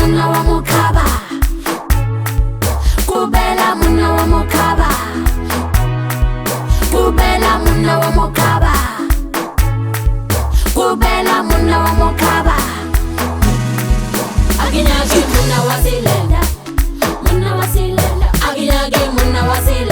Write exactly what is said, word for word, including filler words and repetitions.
muna wa mukaba, kubela muna wa mukaba, kubela muna wa mukaba, kubela muna wa mukaba. Aginyagi muna wasilela, muna wasilela, aginyagi muna wasilela.